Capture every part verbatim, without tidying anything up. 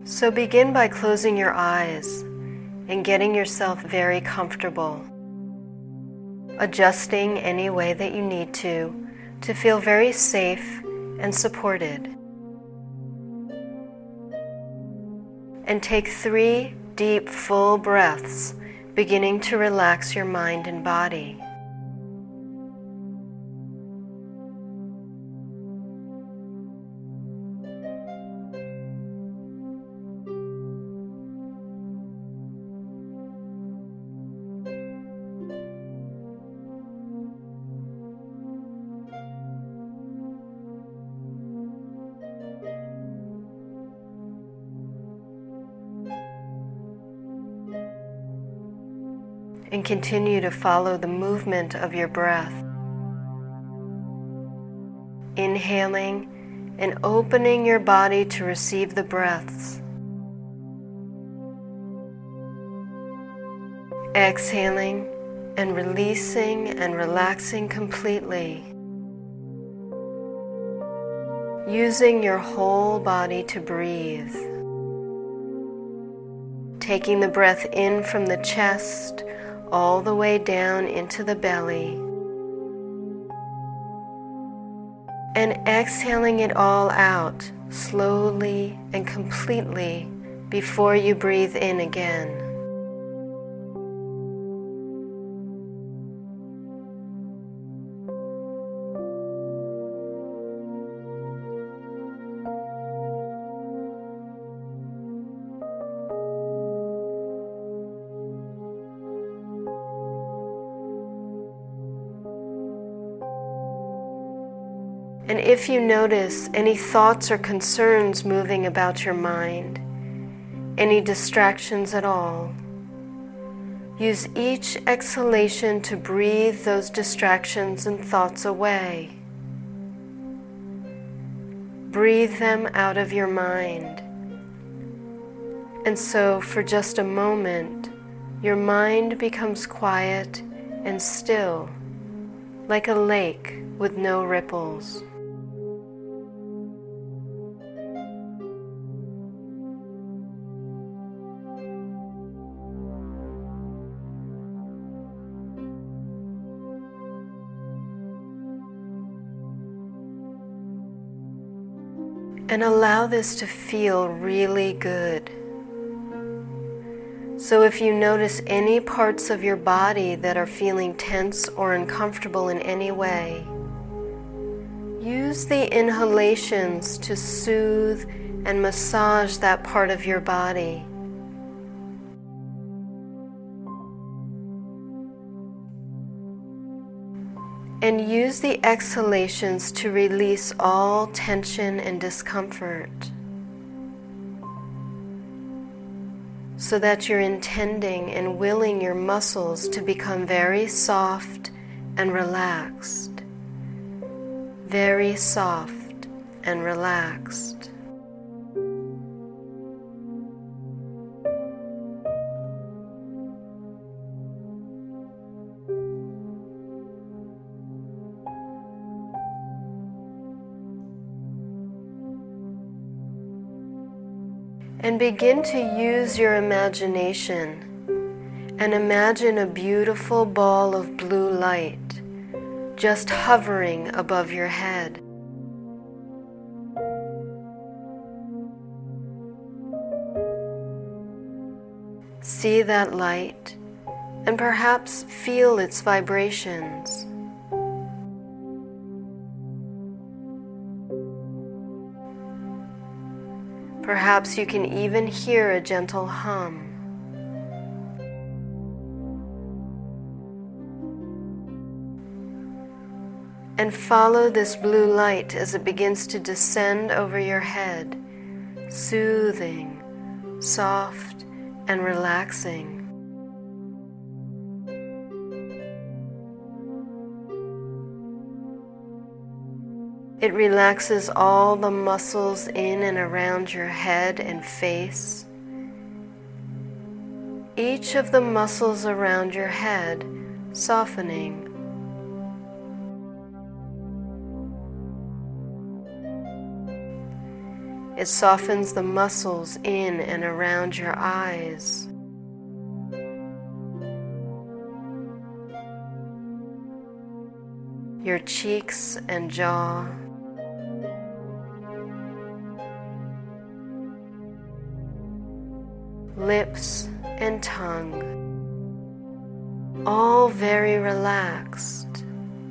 So begin by closing your eyes and getting yourself very comfortable, adjusting any way that you need to, to feel very safe and supported. And take three deep, full breaths, beginning to relax your mind and body. And continue to follow the movement of your breath. Inhaling and opening your body to receive the breaths. Exhaling and releasing and relaxing completely. Using your whole body to breathe. Taking the breath in from the chest all the way down into the belly, and exhaling it all out slowly and completely before you breathe in again. And if you notice any thoughts or concerns moving about your mind, any distractions at all, use each exhalation to breathe those distractions and thoughts away. Breathe them out of your mind. And so, for just a moment, your mind becomes quiet and still, like a lake with no ripples. And allow this to feel really good. So if you notice any parts of your body that are feeling tense or uncomfortable in any way, use the inhalations to soothe and massage that part of your body. And use the exhalations to release all tension and discomfort, so that you're intending and willing your muscles to become very soft and relaxed. Very soft and relaxed. And begin to use your imagination and imagine a beautiful ball of blue light just hovering above your head. See that light and perhaps feel its vibrations. Perhaps you can even hear a gentle hum. And follow this blue light as it begins to descend over your head, soothing, soft, and relaxing. It relaxes all the muscles in and around your head and face. Each of the muscles around your head softening. It softens the muscles in and around your eyes. Your cheeks and jaw. Lips and tongue. All very relaxed,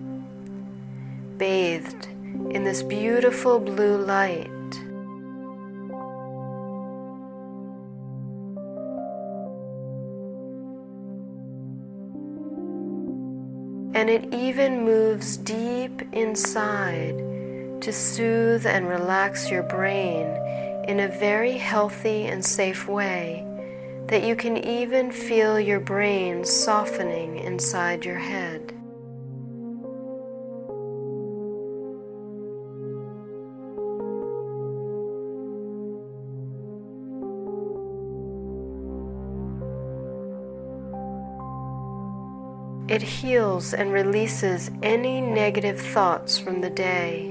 bathed in this beautiful blue light. And it even moves deep inside to soothe and relax your brain in a very healthy and safe way that you can even feel your brain softening inside your head. It heals and releases any negative thoughts from the day.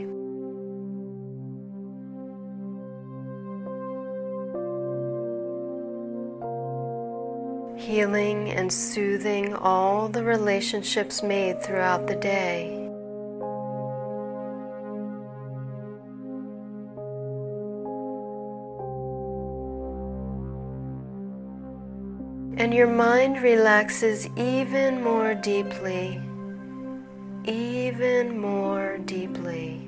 Healing and soothing all the relationships made throughout the day. And your mind relaxes even more deeply, even more deeply.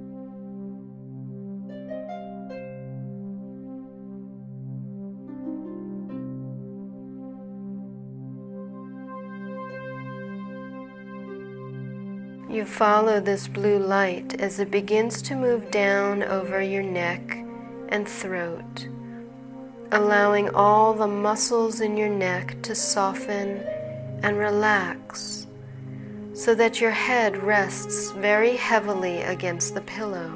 You follow this blue light as it begins to move down over your neck and throat, allowing all the muscles in your neck to soften and relax so that your head rests very heavily against the pillow.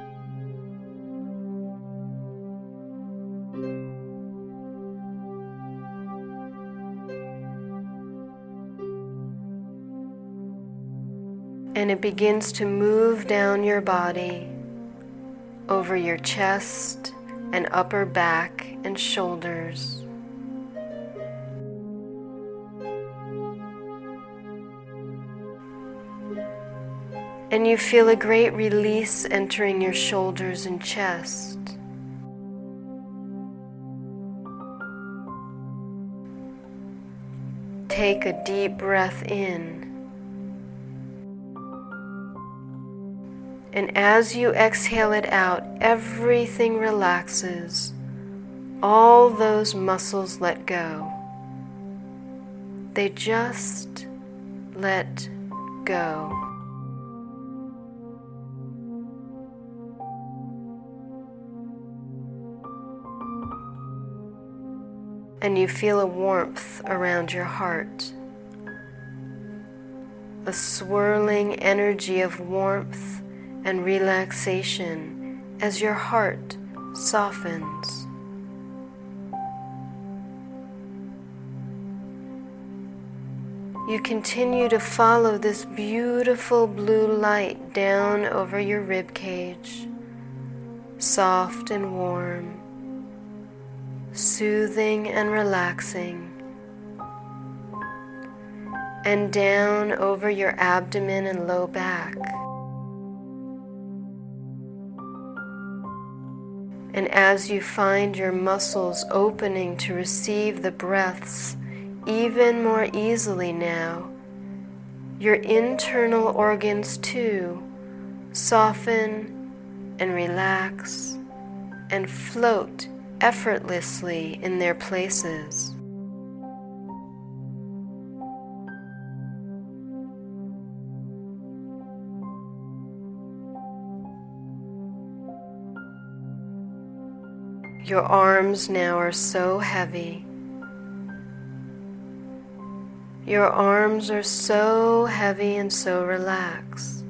And it begins to move down your body, over your chest and upper back and shoulders. And you feel a great release entering your shoulders and chest. Take a deep breath in. And as you exhale it out, everything relaxes. All those muscles let go. They just let go. And you feel a warmth around your heart. A swirling energy of warmth and relaxation as your heart softens. You continue to follow this beautiful blue light down over your rib cage, soft and warm, soothing and relaxing, and down over your abdomen and low back. And as you find your muscles opening to receive the breaths even more easily now, your internal organs too soften and relax and float effortlessly in their places. Your arms now are so heavy. Your arms are so heavy and so relaxed.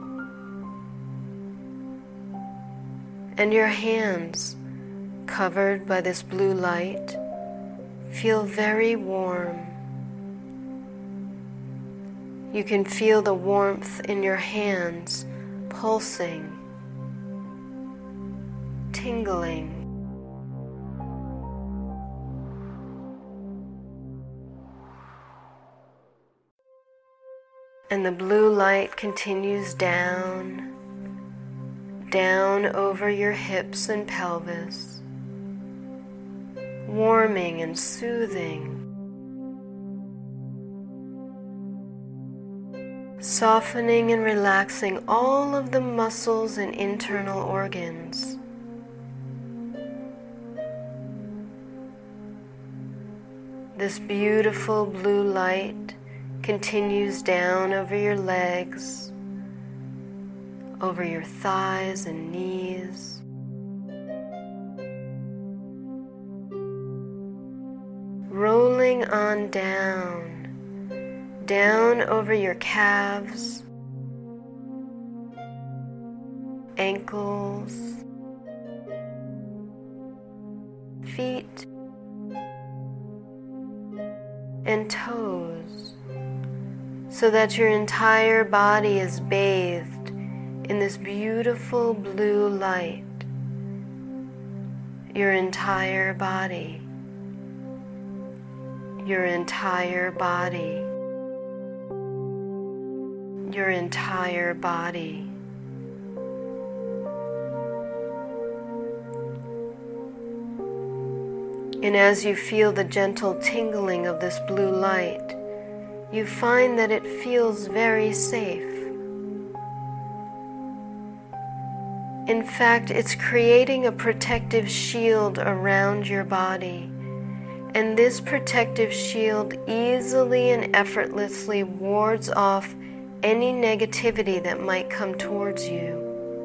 And your hands, covered by this blue light, feel very warm. You can feel the warmth in your hands pulsing, tingling. And the blue light continues down, down over your hips and pelvis, warming and soothing, softening and relaxing all of the muscles and internal organs. This beautiful blue light continues down over your legs, over your thighs and knees, rolling on down, down over your calves, ankles, feet, and toes, so that your entire body is bathed in this beautiful blue light. Your entire body, your entire body, your entire body. And as you feel the gentle tingling of this blue light, you find that it feels very safe. In fact, it's creating a protective shield around your body, and this protective shield easily and effortlessly wards off any negativity that might come towards you.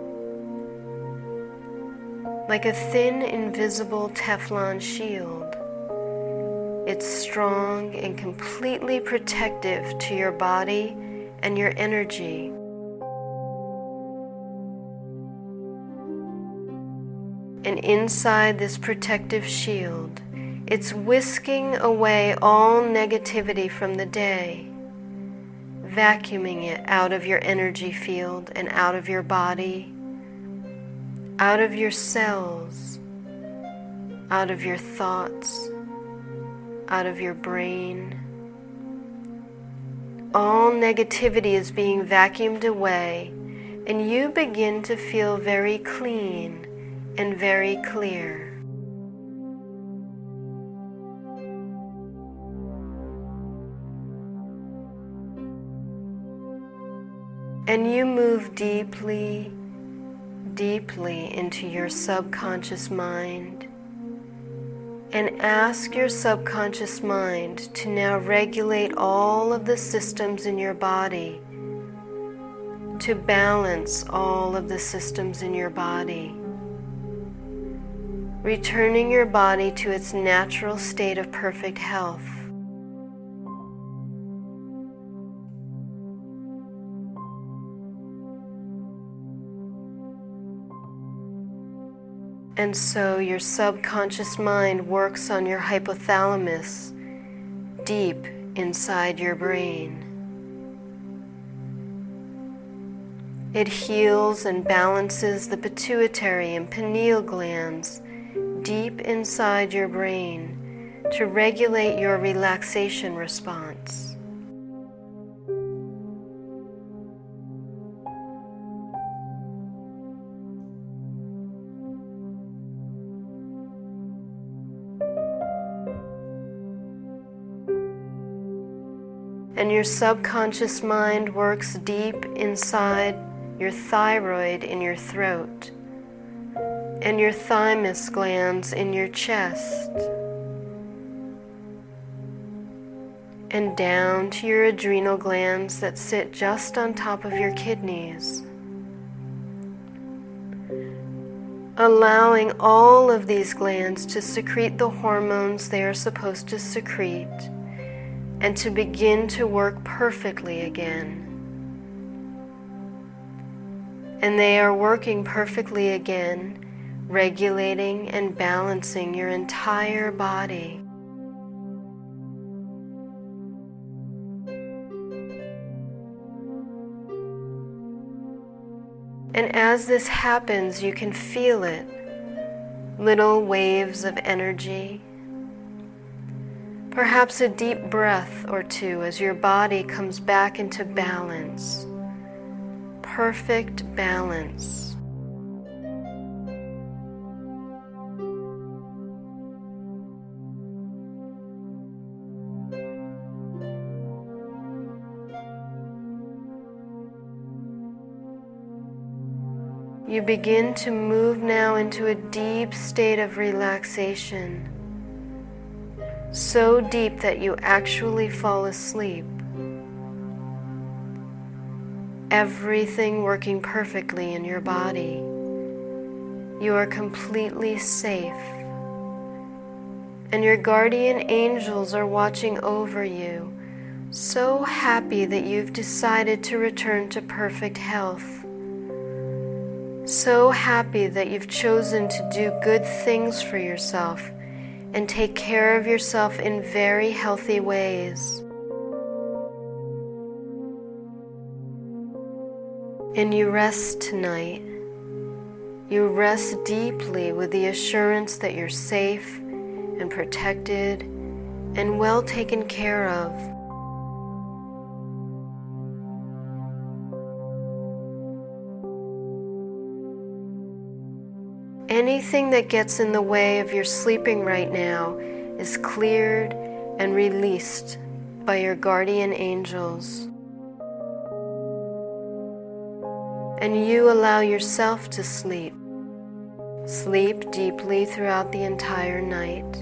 Like a thin, invisible Teflon shield, it's strong and completely protective to your body and your energy. And inside this protective shield, it's whisking away all negativity from the day, vacuuming it out of your energy field and out of your body, out of your cells, out of your thoughts, out of your brain. All negativity is being vacuumed away, and you begin to feel very clean and very clear. And you move deeply, deeply into your subconscious mind, and ask your subconscious mind to now regulate all of the systems in your body, to balance all of the systems in your body, returning your body to its natural state of perfect health. And so your subconscious mind works on your hypothalamus, deep inside your brain. It heals and balances the pituitary and pineal glands deep inside your brain to regulate your relaxation response. And your subconscious mind works deep inside your thyroid in your throat, and your thymus glands in your chest, and down to your adrenal glands that sit just on top of your kidneys, allowing all of these glands to secrete the hormones they are supposed to secrete, and to begin to work perfectly again. And they are working perfectly again, regulating and balancing your entire body. And as this happens, you can feel it. little waves of energy. Perhaps a deep breath or two as your body comes back into balance, perfect balance. You begin to move now into a deep state of relaxation, so deep that you actually fall asleep. Everything working perfectly in your body. You are completely safe, and your guardian angels are watching over you, so happy that you've decided to return to perfect health. So happy that you've chosen to do good things for yourself and take care of yourself in very healthy ways. And you rest tonight. You rest deeply with the assurance that you're safe and protected and well taken care of. Anything that gets in the way of your sleeping right now is cleared and released by your guardian angels. And you allow yourself to sleep. Sleep deeply throughout the entire night.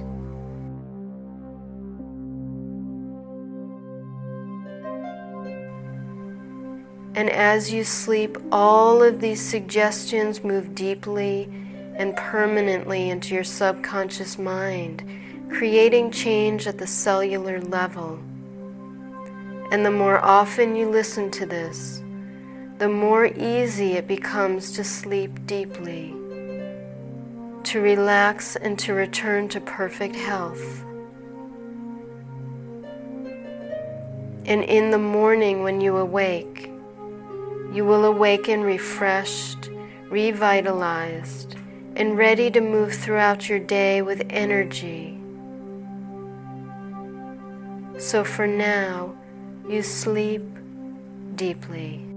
And as you sleep, all of these suggestions move deeply and permanently into your subconscious mind, creating change at the cellular level. And the more often you listen to this, the more easy it becomes to sleep deeply, to relax and to return to perfect health. And in the morning when you awake, you will awaken refreshed, revitalized, and ready to move throughout your day with energy. So for now, you sleep deeply.